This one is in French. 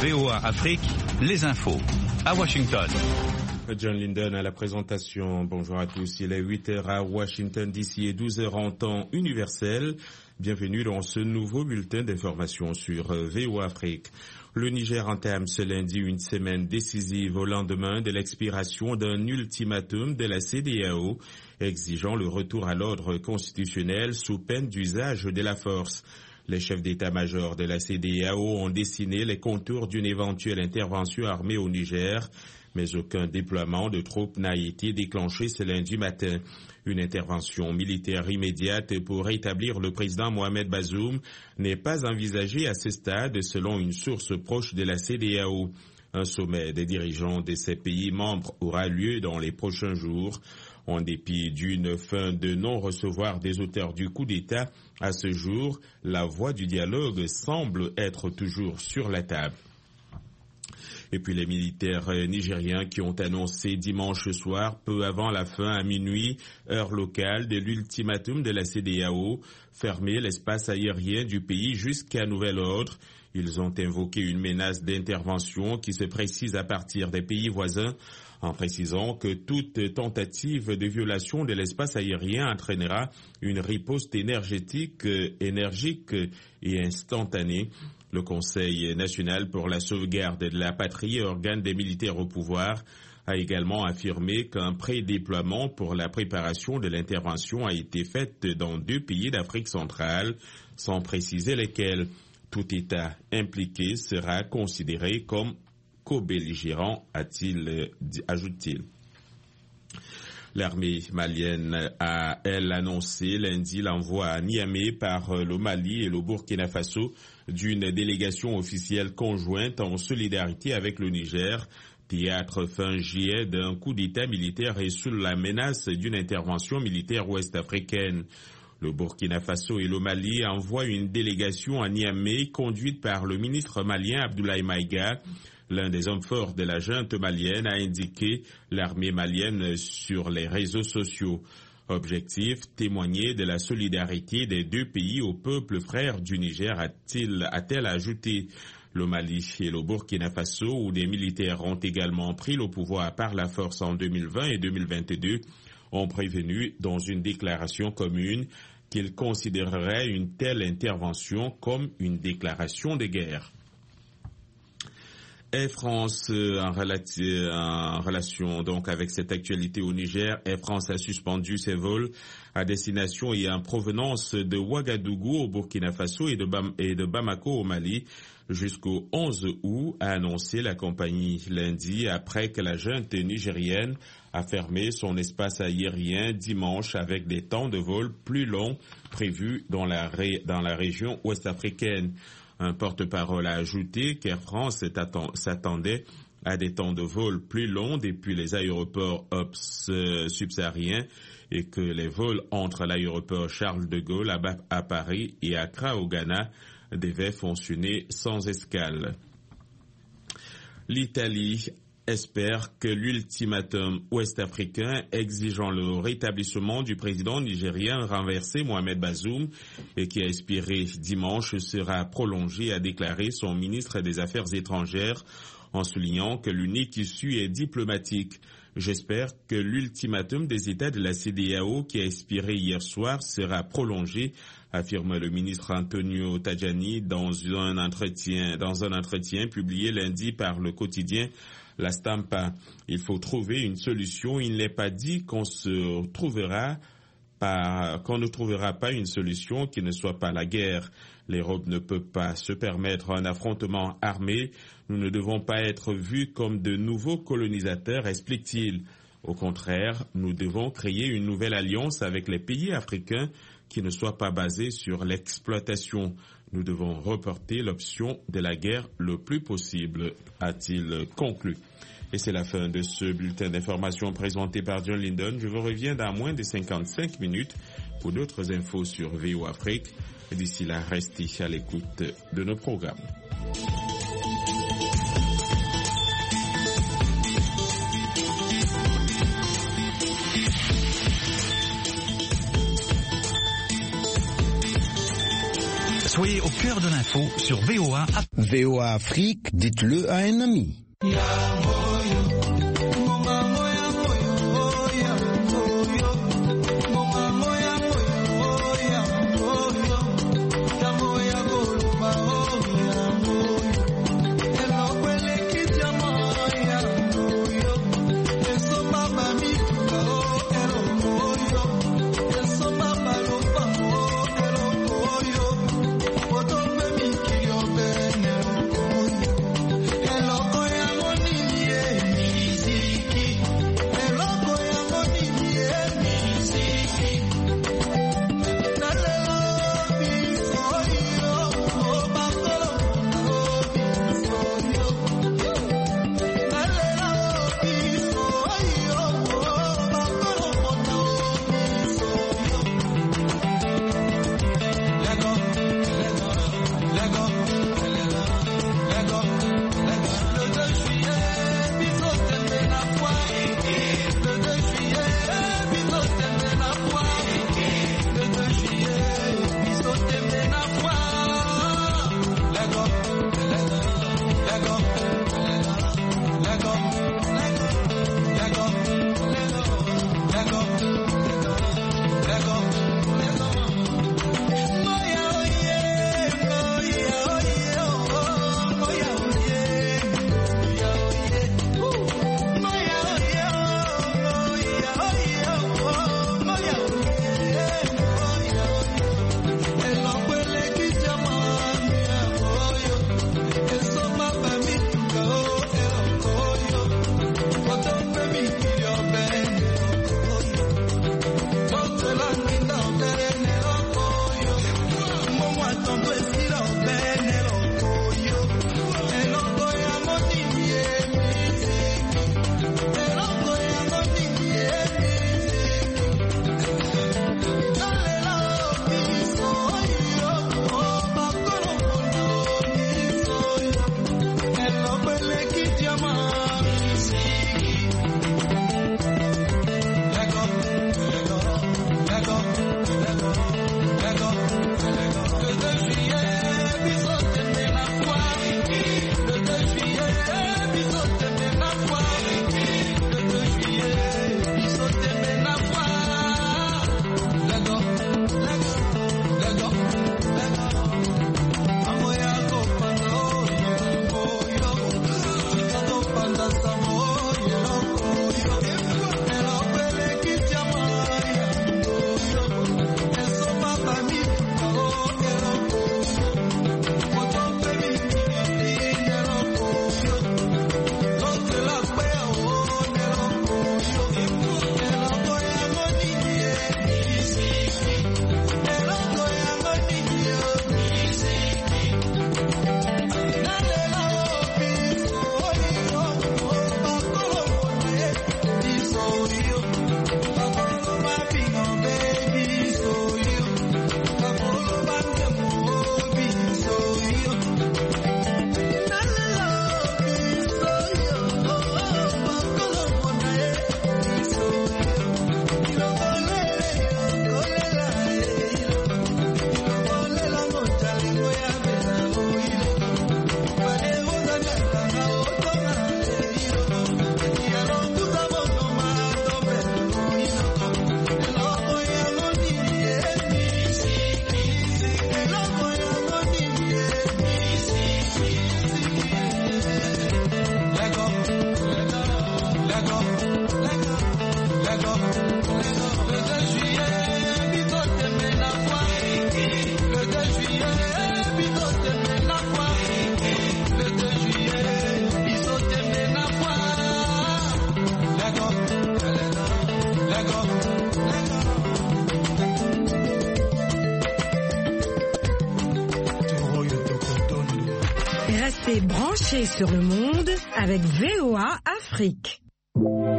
VOA Afrique, les infos. À Washington. John Linden à la présentation. Bonjour à tous. Il est 8h à Washington DC et 12h en temps universel. Bienvenue dans ce nouveau bulletin d'information sur VOA Afrique. Le Niger entame ce lundi une semaine décisive au lendemain de l'expiration d'un ultimatum de la CEDEAO exigeant le retour à l'ordre constitutionnel sous peine d'usage de la force. Les chefs d'état-major de la CEDEAO ont dessiné les contours d'une éventuelle intervention armée au Niger, mais aucun déploiement de troupes n'a été déclenché ce lundi matin. Une intervention militaire immédiate pour rétablir le président Mohamed Bazoum n'est pas envisagée à ce stade, selon une source proche de la CEDEAO. Un sommet des dirigeants de ces pays membres aura lieu dans les prochains jours. En dépit d'une fin de non-recevoir des auteurs du coup d'État, à ce jour, la voie du dialogue semble être toujours sur la table. Et puis les militaires nigériens qui ont annoncé dimanche soir, peu avant la fin à minuit, heure locale, de l'ultimatum de la CEDEAO, fermer l'espace aérien du pays jusqu'à nouvel ordre. Ils ont invoqué une menace d'intervention qui se précise à partir des pays voisins, en précisant que toute tentative de violation de l'espace aérien entraînera une riposte énergique et instantanée. Le Conseil national pour la sauvegarde de la patrie, organe des militaires au pouvoir, a également affirmé qu'un pré-déploiement pour la préparation de l'intervention a été fait dans 2 pays d'Afrique centrale, sans préciser lesquels. Tout État impliqué sera considéré comme co-belligérant, ajoute-t-il. L'armée malienne a, elle, annoncé lundi l'envoi à Niamey par le Mali et le Burkina Faso d'une délégation officielle conjointe en solidarité avec le Niger, théâtre fin juillet d'un coup d'État militaire et sous la menace d'une intervention militaire ouest-africaine. Le Burkina Faso et le Mali envoient une délégation à Niamey conduite par le ministre malien Abdoulaye Maïga. L'un des hommes forts de la junte malienne a indiqué l'armée malienne sur les réseaux sociaux. Objectif, témoigner de la solidarité des 2 pays au peuple frère du Niger, a-t-elle ajouté. Le Mali et le Burkina Faso, où des militaires ont également pris le pouvoir par la force en 2020 et 2022, ont prévenu dans une déclaration commune qu'ils considéreraient une telle intervention comme une déclaration de guerre. Air France, en relation donc avec cette actualité au Niger, Air France a suspendu ses vols à destination et en provenance de Ouagadougou au Burkina Faso et de Bamako au Mali jusqu'au 11 août, a annoncé la compagnie lundi après que la junte nigérienne a fermé son espace aérien dimanche avec des temps de vol plus longs prévus dans la région ouest-africaine. Un porte-parole a ajouté qu'Air France s'attendait à des temps de vol plus longs depuis les aéroports subsahariens et que les vols entre l'aéroport Charles de Gaulle à Paris et Accra au Ghana devaient fonctionner sans escale. L'Italie espère que l'ultimatum ouest-africain exigeant le rétablissement du président nigérien renversé Mohamed Bazoum et qui a expiré dimanche sera prolongé, a déclaré son ministre des Affaires étrangères en soulignant que l'unique issue est diplomatique. J'espère que l'ultimatum des États de la CEDEAO qui a expiré hier soir sera prolongé, affirme le ministre Antonio Tajani dans un entretien publié lundi par le quotidien La Stampa. Il faut trouver une solution. Il n'est pas dit qu'on ne trouvera pas une solution qui ne soit pas la guerre. L'Europe ne peut pas se permettre un affrontement armé. Nous ne devons pas être vus comme de nouveaux colonisateurs, explique-t-il. Au contraire, nous devons créer une nouvelle alliance avec les pays africains qui ne soit pas basée sur l'exploitation. Nous devons reporter l'option de la guerre le plus possible, a-t-il conclu. Et c'est la fin de ce bulletin d'information présenté par John Linden. Je vous reviens dans moins de 55 minutes pour d'autres infos sur VOA Afrique. D'ici là, restez à l'écoute de nos programmes. Soyez au cœur de l'info sur VOA. VOA Afrique, dites-le à un ami. Restez branchés sur le monde avec VOA Afrique.